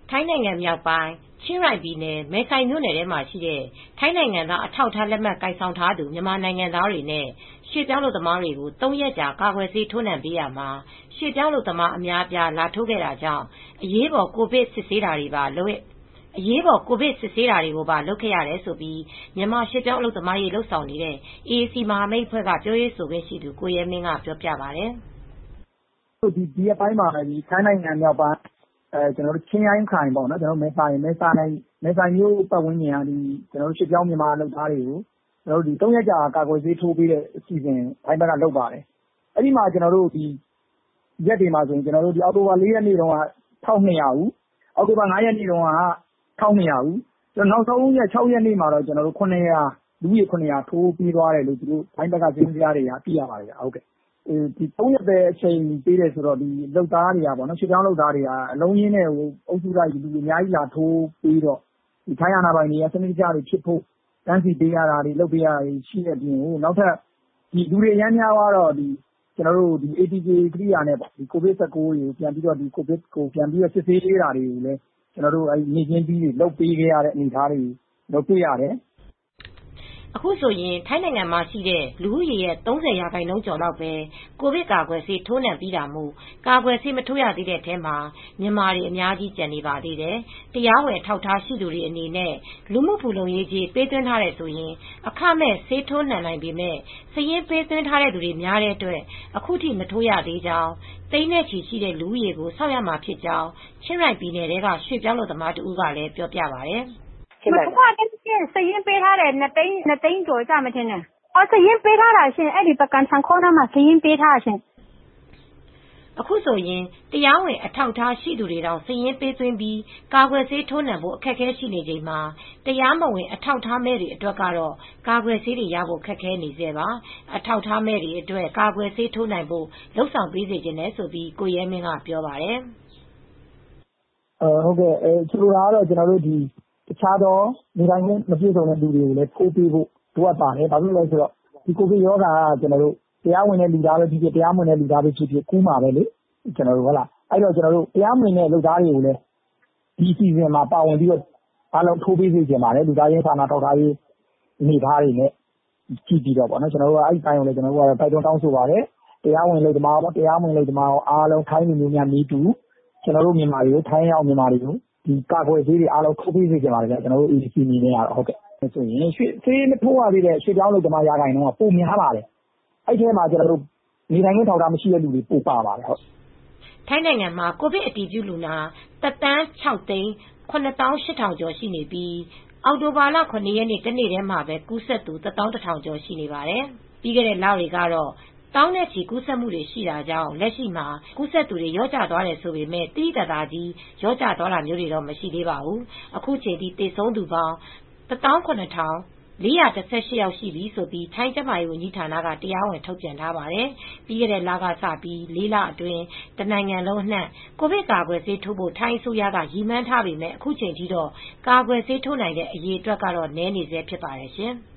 ထိုင်းနိုင်ငံမြောက်ပိုင်း ချင်းရိုင်ပြည်နယ် မယ်ဆိုင်မြို့နယ်ထဲမှာရှိတဲ့ ထိုင်းနိုင်ငံသားအထောက်အထားလက်မှတ်ကိုင်ဆောင်ထားသူ မြန်မာနိုင်ငံသားတွေနဲ့ ရွှေ့ပြောင်းအလုပ်သမားတွေကို ၃ ရက်ကြာ ကာကွယ်ဆေးထိုးနှံပေးရာမှာ ရွှေ့ပြောင်းအလုပ်သမားအများအပြား လာထိုးခဲ့တာကြောင့် အရေးပေါ် ကိုဗစ်စစ်ဆေးတာတွေကိုပါ လုပ်ခဲ့ရတယ်လို့ မြန်မာရွှေ့ပြောင်းအလုပ်သမားရေးလုပ်ဆောင်နေတဲ့ AAC မဟာမိတ်အဖွဲ့က ပြောရေးဆိုခွင့်ရှိသူ ကိုရဲမင်းက ပြောပြပါတယ်။ "ဒီရက်ပိုင်းမှာ ထိုင်းနိုင်ငံမြောက်ပိုင်း ချင်းရိုင်ခရိုင် မယ်ဆိုင်မြို့ပတ်ဝန်းကျင်က ရွှေ့ပြောင်းမြန်မာလုပ်သားတွေကို ၃ ရက်ကြာကာကွယ်ဆေးထိုးပေးတဲ့အစီအစဉ် ထိုင်းဘက်ကလုပ်ပါတယ်။ အဲဒီမှာ အောက်တိုဘာ ၄ ရက်နေ့တုန်းက ၁,၂၀၀ ဦး၊ အောက်တိုဘာ ၅ ရက်နေ့တုန်းက ၁,၂၀၀ ဦး၊ နောက်ဆုံးရက် ၆ ရက်နေ့မှာတော့ လူဦးရေ ၇၀၀ ထိုးပေးသွားတယ်လို့ ထိုင်းဘက်က စာရင်းဇယားတွေက သိရပါတယ်။ ၃ ရက်ပဲအချိန်ပေးတယ်ဆိုတော့ ရွှေ့ပြောင်းလုပ်သားတွေက အလုံးအရင်းနဲ့ အုပ်စုလိုက် လူအများကြီးလာထိုးပေးတော့ ထိုင်းအာဏာပိုင်တွေက စနစ်တကျဖြစ်ဖို့ တန်းစီပေးရတာတွေရှိတဲ့အပြင် နောက်ထပ် လူတွေအရမ်းများသွားတော့ ATK ကိရိယာနဲ့ ကိုဗစ် ၁၉ ကိုပြန်ပြီးစစ်ဆေးပေးတာတွေကိုလည်း နေ့ချင်းပြီးလုပ်ပေးခဲ့ရတဲ့အနေအထားတွေတွေ့ရတယ်။ " အခုဆိုရင် ထိုင်းနိုင်ငံမှာရှိတဲ့ လူဦးရေရဲ့ ၃၀ ရာခိုင်နှုန်းကျော်လောက်ပဲ ကိုဗစ်ကာကွယ်ဆေးထိုးနှံပြီးတာမို့ ကာကွယ်ဆေးမထိုးရသေးတဲ့အထဲမှာ မြန်မာတွေ အများကြီးကျန်နေပါသေးတယ်။ တရားဝင်အထောက်အထားရှိသူတွေအနေနဲ့ လူမှုဖူလုံရေးကြေး ပေးသွင်းထားတယ်ဆိုရင် အခမဲ့ဆေးထိုးနှံနိုင်ပေမဲ့ စာရင်းပေးသွင်းထားသူတွေများတဲ့အတွက် အခုထိမထိုးရသေးကြောင်း သိန်းနဲ့ချီရှိတဲ့လူဦးရေကို စောင့်ရမှာဖြစ်ကြောင်း ချင်းရိုင်ပြည်နယ်ထဲက ရွှေ့ပြောင်းအလုပ်သမားတဦးကလည်းပြောပြပါတယ်။ "မထိုးရသေးဘူးရှင့်။ စာရင်းပေးထားတယ်။ ၂ သိန်းကျော်မယ်ထင်တယ်။ စာရင်းပေးထားတာရှင့်။ ပကန်ဆန်ခွန်းနားမှာ စာရင်းပေးထားတာရှင့်။ " အခုဆိုရင် တရားဝင်အထောက်အထားရှိသူတွေတောင် စာရင်းပေးသွင်းပြီး ကာကွယ်ဆေးထိုးနှံဖို့ အခက်အခဲရှိနေချိန်မှာ တရားမဝင် အထောက်အထားမဲ့တွေအတွက်ကတော့ ကာကွယ်ဆေးတွေရဖို့ ခက်ခဲနေဆဲပါ။ အထောက်အထားမဲ့တွေအတွက် ကာကွယ်ဆေးထိုးနိုင်ဖို့ လုပ်ဆောင်ပေးစေချင်တယ်လို့ ကိုရဲမင်းကပြောပါတယ်။ "ဆိုလိုတာကတော့ တခြားသောနေထိုင်ခွင့်မပြည့်စုံတဲ့သူတွေကိုလည်း ထိုးပေးဖို့လိုအပ်ပါတယ်။ ဘာဖြစ်လို့လဲဆိုတော့ ကိုဗစ်ရောဂါက တရားဝင်တဲ့လူသားပဲဖြစ်ဖြစ် တရားမဝင်တဲ့လူသားပဲဖြစ်ဖြစ် ကူးမှာပဲလေ။ အဲဒီတော့ တရားမဝင်တဲ့လုပ်သားတွေကိုလည်း ဒီအစီအစဉ်မှာပါဝင်ပြီးတော့ အားလုံးထိုးပေးစေချင်ပါတယ်။ လူသားချင်းစာနာထောက်ထားရေးအနေအထားတွေနဲ့ကြည့်ပြီးတော့ အဲဒီအပိုင်းကိုလည်း တိုက်တွန်းတောင်းဆိုပါတယ်။ တရားဝင်အလုပ်သမားရော တရားမဝင်အလုပ်သမားရော အားလုံးထိုင်းလူမျိုးများနည်းတူ ထိုင်းရောက်မြန်မာတွေကို ကာကွယ်ဆေးတွေထိုးပေးစေချင်ပါတယ်။ AAC အနေနဲ့ကတော့ဆေးမထိုးရသေးတဲ့ ရွှေ့ပြောင်းအလုပ်သမားရာခိုင်နှုန်းက ပိုများပါတယ်။ အဲဒီထဲမှာ နေထိုင်ခွင့်အထောက်အထားမရှိတဲ့သူတွေပိုပါပါတယ်။ " ထိုင်းနိုင်ငံမှာ ကိုဗစ်အတည်ပြုလူနာ ၁,၆၇၈,၀၀၀ ကျော်ရှိနေပြီး အောက်တိုဘာလ ၇ ရက်နေ့ တနေ့တည်းမှာပဲ ကူးစက်သူ ၁၁,၀၀၀ ကျော်ရှိနေပါတယ်။ ပြီးခဲ့တဲ့လတွေကတော့ သောင်းနဲ့ချီကူးစက်မှုတွေရှိတာကြောင့် လက်ရှိမှာ ကူးစက်သူတွေ လျော့ကျသွားတယ်ဆိုပေမဲ့ သိသိသာသာကြီး လျော့ကျသွားတာမျိုးတွေတော့ မရှိသေးပါဘူး။ အခုချိန်ထိ သေဆုံးသူပေါင်း ၁၇,၄၁၈ ယောက်ရှိပြီလို့ ထိုင်းကျန်းမာရေးဝန်ကြီးဌာနက တရားဝင်ထုတ်ပြန်ထားပါတယ်။ ပြီးခဲ့တဲ့လကစပြီး ၄ လအတွင်း တနိုင်ငံလုံးအနှံ့ ကိုဗစ်ကာကွယ်ဆေးထိုးဖို့ ထိုင်းအစိုးရက ရည်မှန်းထားပေမဲ့ အခုချိန်ထိတော့ ကာကွယ်ဆေးထိုးနိုင်တဲ့ အရေအတွက်ကတော့ နည်းနေဆဲဖြစ်ပါတယ်ရှင်။